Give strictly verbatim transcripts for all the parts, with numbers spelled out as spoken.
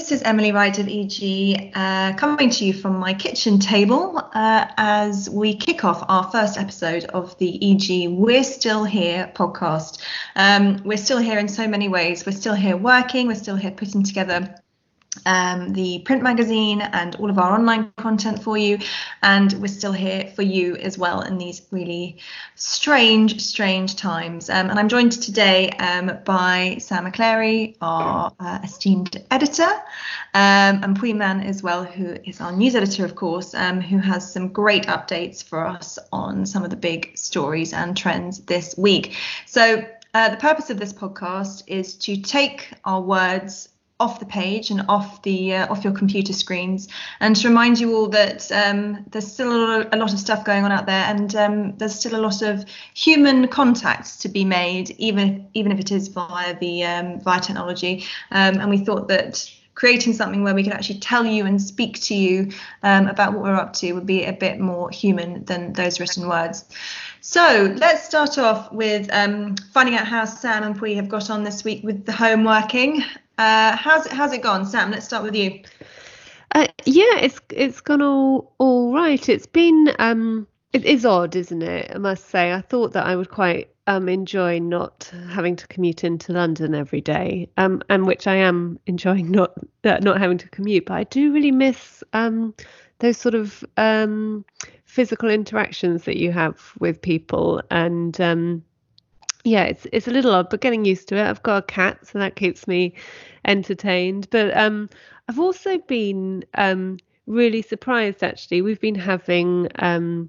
this is Emily Wright of E G, uh, coming to you from my kitchen table uh, as we kick off our first episode of the E G We're Still Here podcast. Um, we're still here in so many ways. We're still here working, we're still here putting together um, the print magazine and all of our online content for you, and we're still here for you as well in these really strange, strange times. Um, and I'm joined today um, by Sam McClary, our uh, esteemed editor, um, and Pui Man as well, who is our news editor, of course, um, who has some great updates for us on some of the big stories and trends this week. So uh, the purpose of this podcast is to take our words off the page and off the uh, off your computer screens, and to remind you all that um, there's still a lot, of, a lot of stuff going on out there, and um, there's still a lot of human contact to be made, even even if it is via the um, via technology. Um, and we thought that creating something where we could actually tell you and speak to you um, about what we're up to would be a bit more human than those written words. So let's start off with um, finding out how Sam and Pui have got on this week with the home working. Uh, how's it how's it gone, Sam? Let's start with you. Uh, yeah, it's it's gone all all right. It's been um, it is odd, isn't it? I must say, I thought that I would quite um enjoy not having to commute into London every day, um, and which I am enjoying not uh, not having to commute. But I do really miss um those sort of um physical interactions that you have with people, and um. Yeah, it's it's a little odd, but getting used to it. I've got a cat, so that keeps me entertained. But um, I've also been um, really surprised, actually. We've been having um,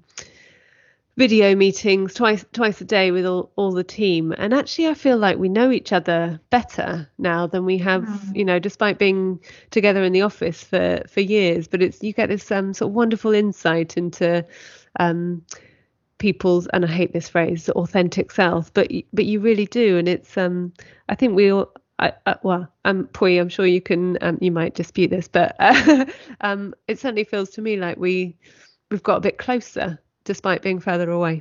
video meetings twice twice a day with all, all the team. And actually, I feel like we know each other better now than we have, mm. you know, despite being together in the office for, for years. But it's you get this um, sort of wonderful insight into um people's, and I hate this phrase, authentic self, but but you really do. And it's um I think we all I, I well um Pui, I'm sure you can um you might dispute this, but uh, um it certainly feels to me like we we've got a bit closer despite being further away.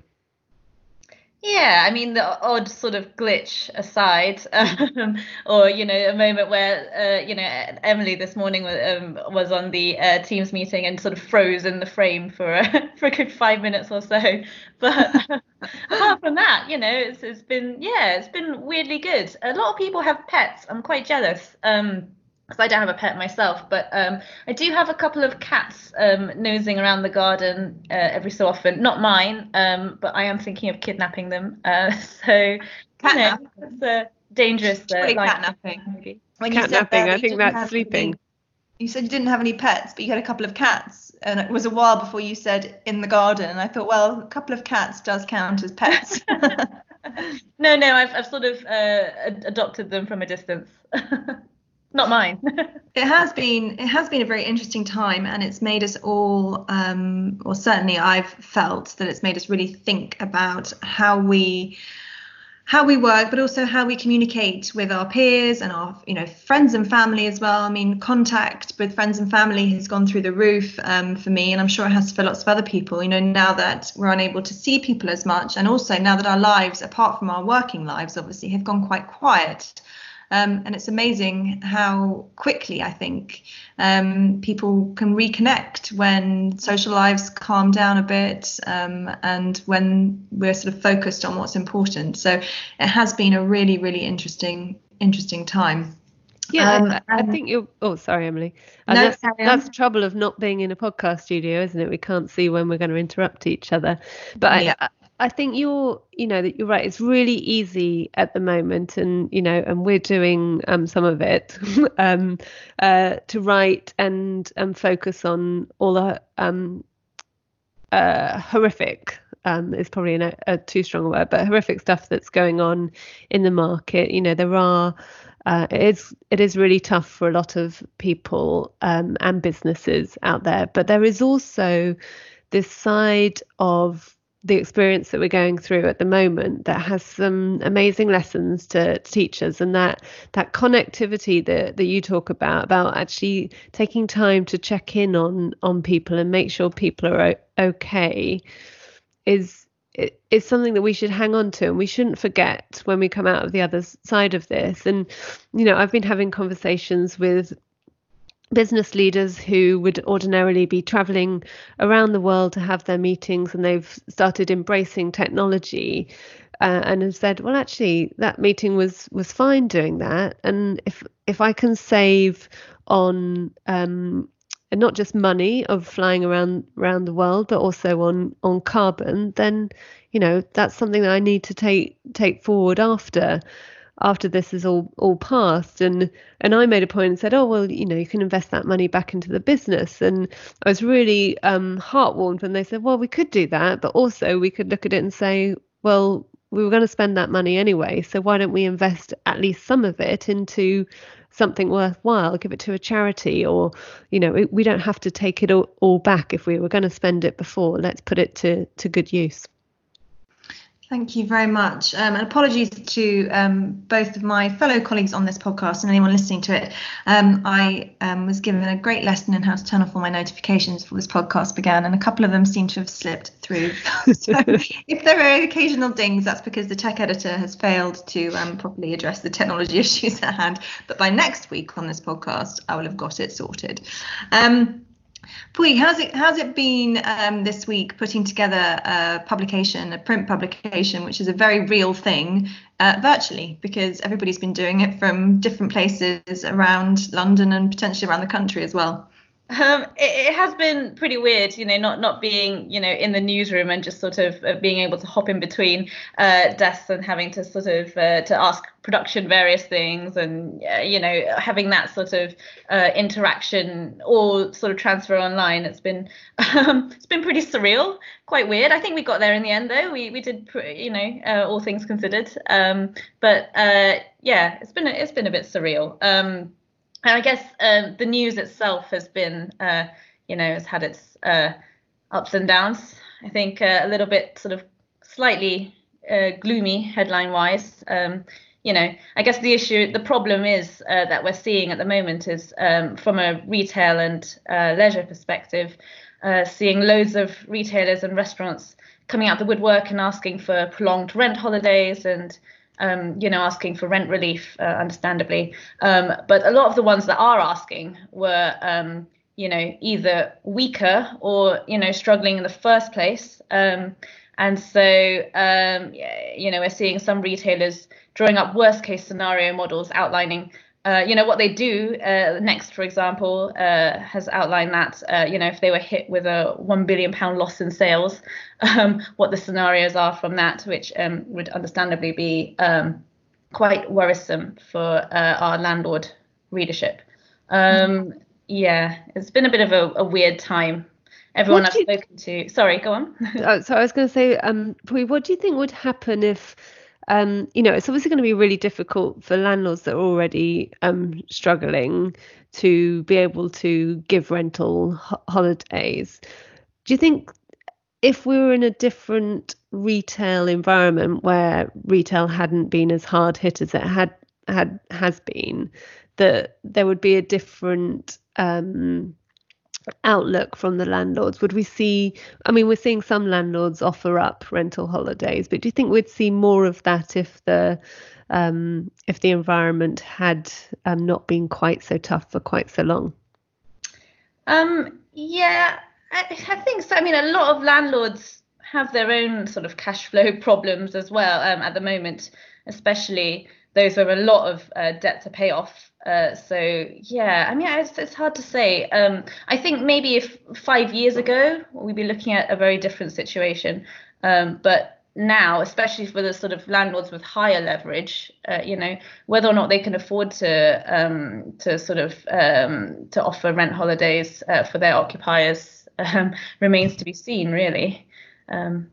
Yeah, I mean, the odd sort of glitch aside, um, or, you know, a moment where, uh, you know, Emily this morning was, um, was on the uh, Teams meeting and sort of froze in the frame for a, for a good five minutes or so. But apart from that, you know, it's, it's been, yeah, it's been weirdly good. A lot of people have pets. I'm quite jealous. Um, because I don't have a pet myself, but um, I do have a couple of cats um, nosing around the garden uh, every so often. Not mine, um, but I am thinking of kidnapping them. Uh, so, Catnap. You know, it's a dangerous uh, catnapping. When you catnapping, that, I think that's sleeping. Any, you said you didn't have any pets, but you had a couple of cats, and it was a while before you said in the garden. And I thought, well, a couple of cats does count as pets. no, no, I've, I've sort of uh, adopted them from a distance. Not mine. It has been it has been a very interesting time, and it's made us all, um, or certainly I've felt that it's made us really think about how we how we work, but also how we communicate with our peers and our, you know, friends and family as well. I mean, contact with friends and family has gone through the roof um, for me, and I'm sure it has for lots of other people. You know, now that we're unable to see people as much, and also now that our lives, apart from our working lives, obviously, have gone quite quiet. Um, and it's amazing how quickly, I think, um, people can reconnect when social lives calm down a bit, um, and when we're sort of focused on what's important. So it has been a really, really interesting, interesting time. Yeah, um, I, I think you're. Oh, sorry, Emily. Uh, no, that's, that's the trouble of not being in a podcast studio, isn't it? We can't see when we're going to interrupt each other. But yeah. I, I think you're, you know, that you're right. It's really easy at the moment, and you know, and we're doing um, some of it um, uh, to write and and focus on all the um, uh, horrific. Um, is probably a, a too strong a word, but horrific stuff that's going on in the market. You know, there are. Uh, it is it is really tough for a lot of people um, and businesses out there, but there is also this side of the experience that we're going through at the moment that has some amazing lessons to, to teach us, and that that connectivity that that you talk about about actually taking time to check in on on people and make sure people are o- okay is is something that we should hang on to, and we shouldn't forget when we come out of the other side of this. And you know, I've been having conversations with business leaders who would ordinarily be traveling around the world to have their meetings, and they've started embracing technology uh, and have said, well, actually, that meeting was was fine doing that. And if if I can save on um, not just money of flying around around the world, but also on on carbon, then, you know, that's something that I need to take take forward after. after this is all all passed. And and I made a point and said, oh, well, you know, you can invest that money back into the business. And I was really um heartwarmed when they said, well, we could do that, but also we could look at it and say, well, we were going to spend that money anyway, so why don't we invest at least some of it into something worthwhile, give it to a charity, or, you know, we don't have to take it all, all back. If we were going to spend it before, let's put it to to good use. Thank you very much. Um, and apologies to um, both of my fellow colleagues on this podcast and anyone listening to it. Um, I um, was given a great lesson in how to turn off all my notifications before this podcast began, and a couple of them seem to have slipped through. So if there are occasional dings, that's because the tech editor has failed to um, properly address the technology issues at hand. But by next week on this podcast, I will have got it sorted. Um, Pui, how's it how's it been um, this week putting together a publication, a print publication, which is a very real thing, uh, virtually, because everybody's been doing it from different places around London and potentially around the country as well? Um, it, it has been pretty weird, you know, not not being, you know, in the newsroom and just sort of uh, being able to hop in between uh, desks and having to sort of uh, to ask production various things, and uh, you know, having that sort of uh, interaction or sort of transfer online. It's been um, it's been pretty surreal, quite weird. I think we got there in the end, though. We we did, you know, uh, all things considered. Um, but uh, yeah, it's been it's been a bit surreal. Um, And I guess um, the news itself has been, uh, you know, has had its uh, ups and downs. I think uh, a little bit sort of slightly uh, gloomy headline wise. Um, you know, I guess the issue, the problem is uh, that we're seeing at the moment is um, from a retail and uh, leisure perspective, uh, seeing loads of retailers and restaurants coming out the woodwork and asking for prolonged rent holidays and Um, you know, asking for rent relief, uh, understandably. Um, but a lot of the ones that are asking were, um, you know, either weaker or, you know, struggling in the first place. Um, and so, um, you know, we're seeing some retailers drawing up worst case scenario models outlining, uh, you know, what they do. Uh, Next, for example, uh, has outlined that, uh, you know, if they were hit with a one billion pound loss in sales, um, what the scenarios are from that, which um, would understandably be um, quite worrisome for uh, our landlord readership. Um, yeah, it's been a bit of a, a weird time. Everyone I've spoken to, sorry, go on. oh, so I was going to say, um, what do you think would happen if, um, you know, it's obviously going to be really difficult for landlords that are already um, struggling to be able to give rental ho- holidays. Do you think if we were in a different retail environment where retail hadn't been as hard hit as it had had has been, that there would be a different um, outlook from the landlords? Would we see, I mean, we're seeing some landlords offer up rental holidays, but do you think we'd see more of that if the um, if the environment had um, not been quite so tough for quite so long? Um, yeah. I, I think so. I mean, a lot of landlords have their own sort of cash flow problems as well um, at the moment, especially those with a lot of uh, debt to pay off. Uh, so, yeah, I mean, it's, it's hard to say. Um, I think maybe if five years ago, we'd be looking at a very different situation. Um, but now, especially for the sort of landlords with higher leverage, uh, you know, whether or not they can afford to um, to sort of um, to offer rent holidays uh, for their occupiers Um, remains to be seen, really. Um,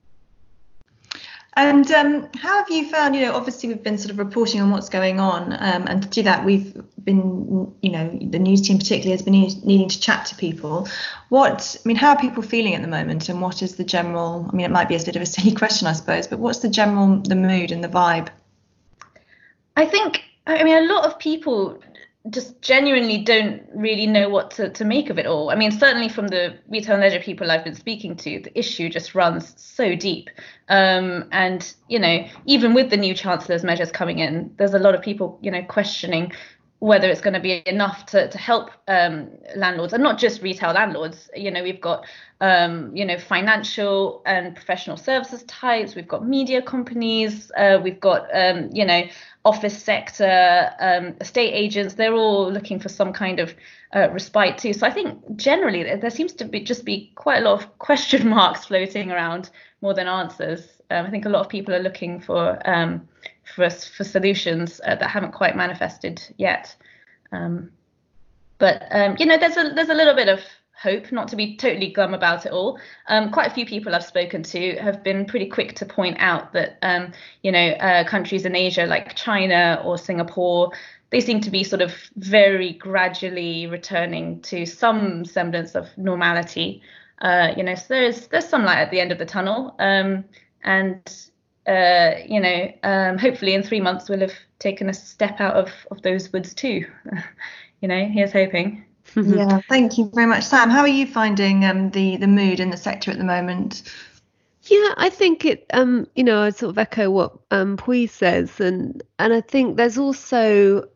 and um, how have you found, you know, obviously we've been sort of reporting on what's going on, um, and to do that we've been, you know, the news team particularly has been needing to chat to people. What, I mean, how are people feeling at the moment, and what is the general, I mean, it might be a bit of a silly question, I suppose, but what's the general, the mood and the vibe? I think, I mean, a lot of people just genuinely don't really know what to, to make of it all. I mean, certainly from the retail and leisure people I've been speaking to, the issue just runs so deep. Um, and, you know, even with the new Chancellor's measures coming in, there's a lot of people, you know, questioning whether it's going to be enough to, to help um, landlords, and not just retail landlords. You know, we've got, um, you know, financial and professional services types. We've got media companies. Uh, we've got, um, you know, office sector, um, estate agents. They're all looking for some kind of uh, respite too. So I think generally there seems to be just be quite a lot of question marks floating around more than answers. Um, I think a lot of people are looking for um, for for solutions uh, that haven't quite manifested yet. Um, but um, you know, there's a there's a little bit of hope, not to be totally glum about it all. Um, quite a few people I've spoken to have been pretty quick to point out that um, you know, uh, countries in Asia like China or Singapore, they seem to be sort of very gradually returning to some semblance of normality. Uh, you know, so there's there's some light at the end of the tunnel. Um, and uh, you know, um, hopefully in three months we'll have taken a step out of, of those woods too. You know, here's hoping. Yeah, thank you very much, Sam. How are you finding um, the the mood in the sector at the moment? Yeah, I think it. Um, you know, I sort of echo what um Pui says, and and I think there's also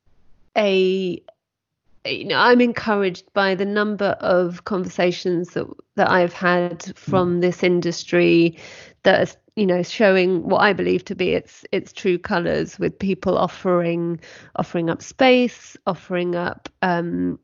a. You know, I'm encouraged by the number of conversations that that I've had from this industry that are, you know, showing what I believe to be its its true colours, with people offering offering up space, offering up um,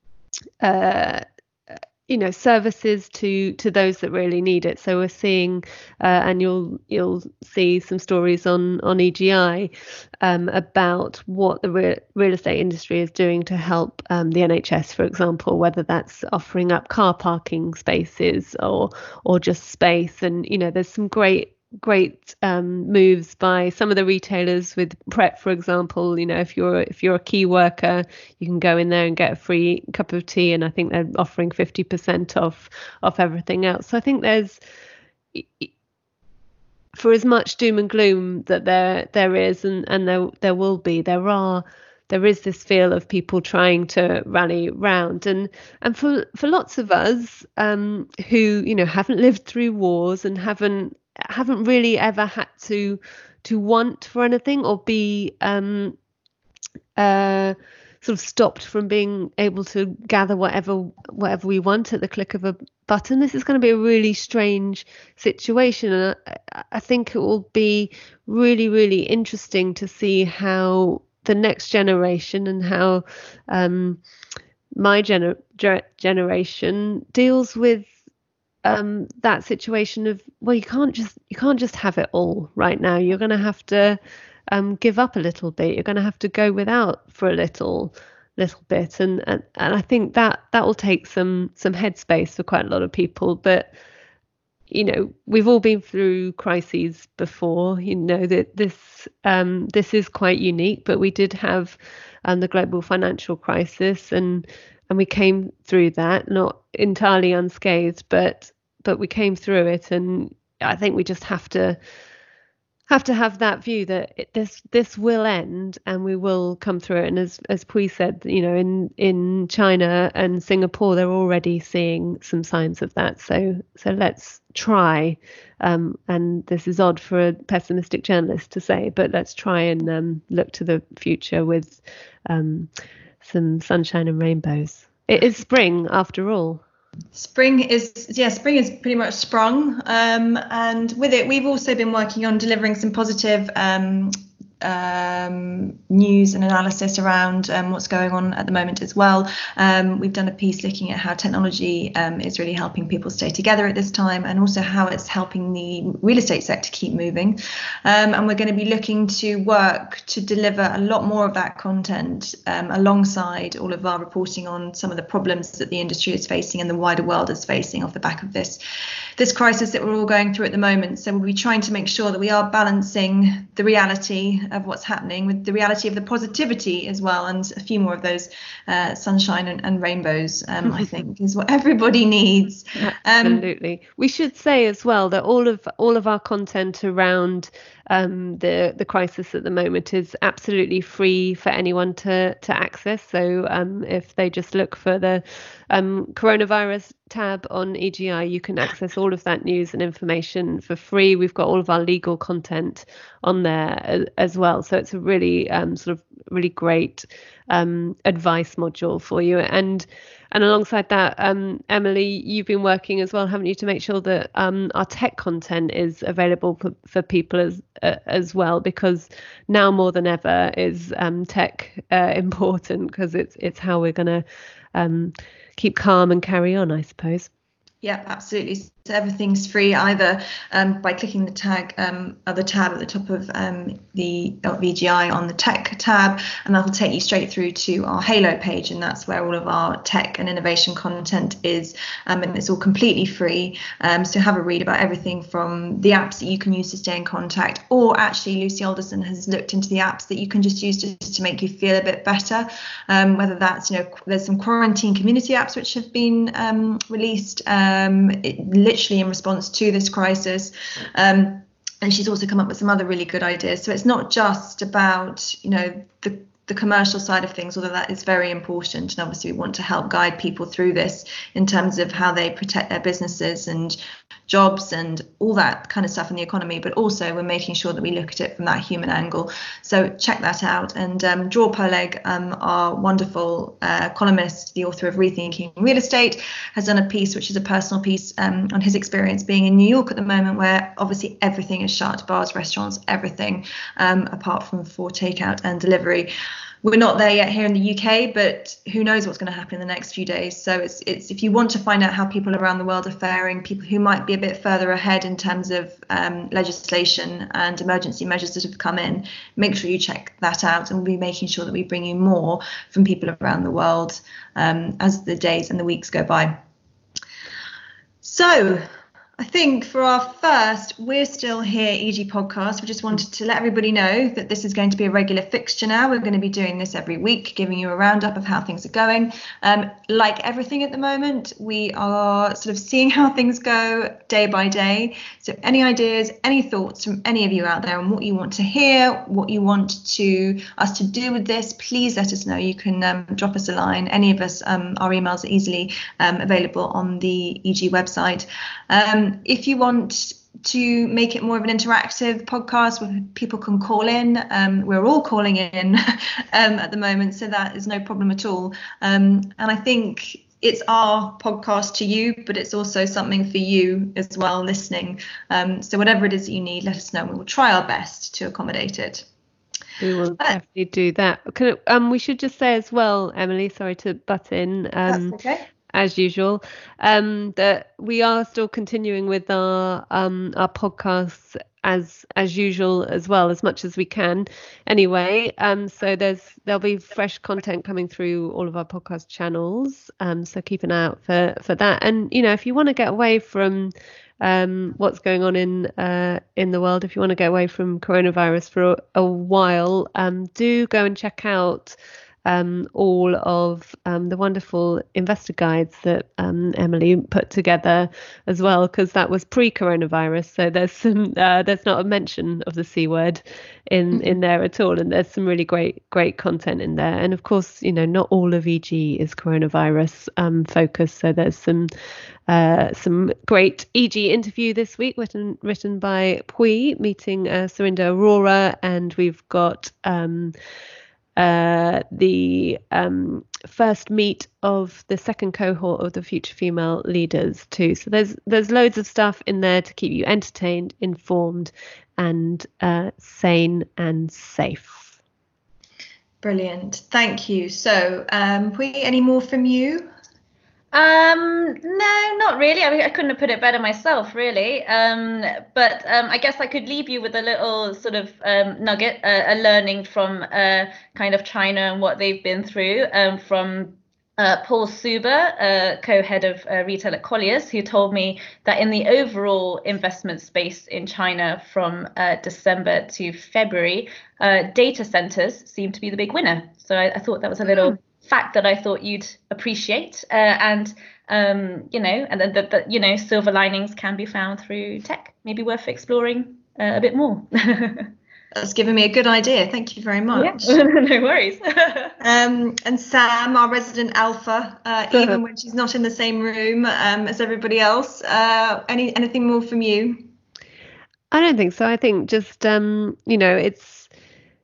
uh, you know, services to to those that really need it. So we're seeing, uh, and you'll you'll see some stories on on E G I um, about what the re- real estate industry is doing to help um, the N H S, for example, whether that's offering up car parking spaces or or just space. And you know, there's some great great um, moves by some of the retailers with Pret, for example. You know, if you're if you're a key worker, you can go in there and get a free cup of tea, and I think they're offering fifty percent off off everything else. So I think there's, for as much doom and gloom that there there is, and and there there will be, there are there is this feel of people trying to rally round, and and for for lots of us um, who, you know, haven't lived through wars and haven't haven't really ever had to to want for anything or be um uh sort of stopped from being able to gather whatever whatever we want at the click of a button. This is going to be a really strange situation, and I, I think it will be really really interesting to see how the next generation and how um my gener- ger- generation deals with um that situation of, well, you can't just you can't just have it all right now. You're going to have to um give up a little bit. You're going to have to go without for a little little bit, and and, and I think that that will take some some headspace for quite a lot of people. But you know, we've all been through crises before. You know that this um this is quite unique, but we did have um the global financial crisis, and and we came through that, not entirely unscathed, but but we came through it. And I think we just have to have to have that view that it, this this will end and we will come through it. And as as Pui said, you know, in in China and Singapore, they're already seeing some signs of that. So so let's try. Um, and this is odd for a pessimistic journalist to say, but let's try and um, look to the future with um, some sunshine and rainbows. It is spring after all. Spring is, yeah, spring is pretty much sprung. Um, and with it, we've also been working on delivering some positive um, um, news and analysis around um, what's going on at the moment as well. Um, we've done a piece looking at how technology um, is really helping people stay together at this time, and also how it's helping the real estate sector keep moving. Um, and we're going to be looking to work to deliver a lot more of that content um, alongside all of our reporting on some of the problems that the industry is facing and the wider world is facing off the back of this this crisis that we're all going through at the moment. So we'll be trying to make sure that we are balancing the reality of what's happening with the reality of the positivity as well, and a few more of those uh, sunshine and, and rainbows, um, I think, is what everybody needs. Um, Absolutely. We should say as well that all of all of our content around um, the the crisis at the moment is absolutely free for anyone to to access. So um, if they just look for the um, coronavirus tab on E G I, you can access all of that news and information for free. We've got all of our legal content on there as, as well. So it's a really um, sort of really great um, advice module for you. And and alongside that, um, Emily, you've been working as well, haven't you, to make sure that um, our tech content is available for, for people as uh, as well, because now more than ever is um, tech uh, important, because it's it's how we're going to um, keep calm and carry on, I suppose. Yeah, absolutely. So everything's free either um, by clicking the tag um, or the tab at the top of um, the V G I on the tech tab, and that'll take you straight through to our Halo page, and that's where all of our tech and innovation content is, um, and it's all completely free. Um, so have a read about everything from the apps that you can use to stay in contact, or actually Lucy Alderson has looked into the apps that you can just use just to make you feel a bit better. Um, whether that's, you know, there's some quarantine community apps which have been um, released. Um, it, literally in response to this crisis, um, and she's also come up with some other really good ideas. So it's not just about, you know, the the commercial side of things, although that is very important, and obviously we want to help guide people through this in terms of how they protect their businesses and jobs and all that kind of stuff in the economy, but also we're making sure that we look at it from that human angle. So check that out. And um, Dror Poleg, um, our wonderful uh, columnist, the author of Rethinking Real Estate, has done a piece which is a personal piece um, on his experience being in New York at the moment, where obviously everything is shut, bars, restaurants, everything, um, apart from for takeout and delivery. We're not there yet here in the U K, but who knows what's going to happen in the next few days. So it's it's if you want to find out how people around the world are faring, people who might be a bit further ahead in terms of um, legislation and emergency measures that have come in, make sure you check that out, and we'll be making sure that we bring you more from people around the world um, as the days and the weeks go by. So I think for our first We're Still Here E G podcast, we just wanted to let everybody know that this is going to be a regular fixture now. We're going to be doing this every week, giving you a roundup of how things are going. Um, like everything at the moment, we are sort of seeing how things go day by day. So any ideas, any thoughts from any of you out there on what you want to hear, what you want to us to do with this, please let us know. You can um, drop us a line. Any of us, um, our emails are easily um, available on the E G website. Um, If you want to make it more of an interactive podcast where people can call in, um, we're all calling in um, at the moment, so that is no problem at all. Um, and I think it's our podcast to you, but it's also something for you as well listening. Um, so whatever it is that you need, let us know. We will try our best to accommodate it. We will definitely do that. Can, um, we should just say as well, Emily, sorry to butt in. Um, That's okay. As usual, um, that we are still continuing with our um, our podcasts as as usual as well, as much as we can anyway. Um, so there's there'll be fresh content coming through all of our podcast channels. Um, so keep an eye out for for that. And you know, if you want to get away from um, what's going on in uh, in the world, if you want to get away from coronavirus for a, a while, um, do go and check out Um, all of um, the wonderful investor guides that um, Emily put together as well, because that was pre-coronavirus. So there's some uh, there's not a mention of the C word in mm-hmm. in there at all, and there's some really great great content in there. And of course, you know, not all of E G is coronavirus um, focused. So there's some uh, some great E G interview this week written written by Pui meeting uh, Surinder Arora, and we've got Um, Uh, the um, first meet of the second cohort of the Future Female Leaders too. So there's there's loads of stuff in there to keep you entertained, informed, and uh, sane and safe. Brilliant, thank you. So, um, Pui, any more from you? Um, no, not really. I mean, I couldn't have put it better myself, really. Um, but um, I guess I could leave you with a little sort of um, nugget, uh, a learning from uh, kind of China and what they've been through um, from uh, Paul Suber, uh, co-head of uh, retail at Colliers, who told me that in the overall investment space in China from uh, December to February, uh, data centers seem to be the big winner. So I, I thought that was a little... Mm. fact that I thought you'd appreciate, uh, and um, you know, and that, that you know, silver linings can be found through tech. Maybe worth exploring uh, a bit more. That's given me a good idea. Thank you very much. Yeah. No worries. um, and Sam, our resident alpha, uh, even when she's not in the same room um, as everybody else. Uh, any anything more from you? I don't think so. I think just um, you know, it's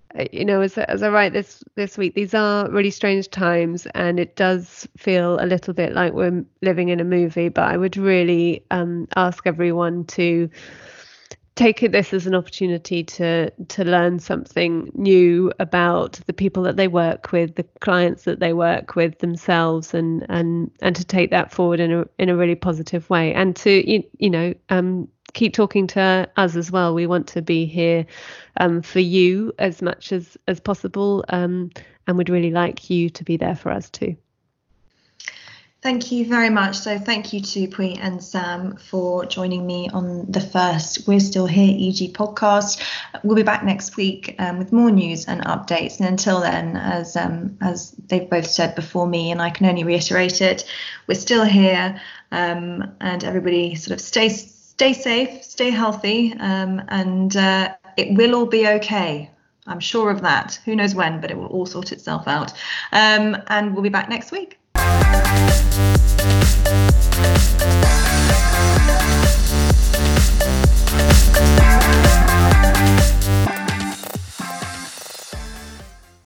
you know, as as I write this this week, these are really strange times, and it does feel a little bit like we're living in a movie. But I would really um, ask everyone to take this as an opportunity to to learn something new about the people that they work with, the clients that they work with themselves, and and and to take that forward in a in a really positive way, and to you, you know um keep talking to us as well. We want to be here um for you as much as as possible, um and we'd really like you to be there for us too. Thank you very much. So thank you to Pui and Sam for joining me on the first We're Still Here E G podcast. We'll be back next week um, with more news and updates. And until then, as um, as they've both said before me, and I can only reiterate it, we're still here, um, and everybody sort of stay stay safe, stay healthy, um, and uh, it will all be okay. I'm sure of that. Who knows when, but it will all sort itself out. Um, and we'll be back next week. Thank you.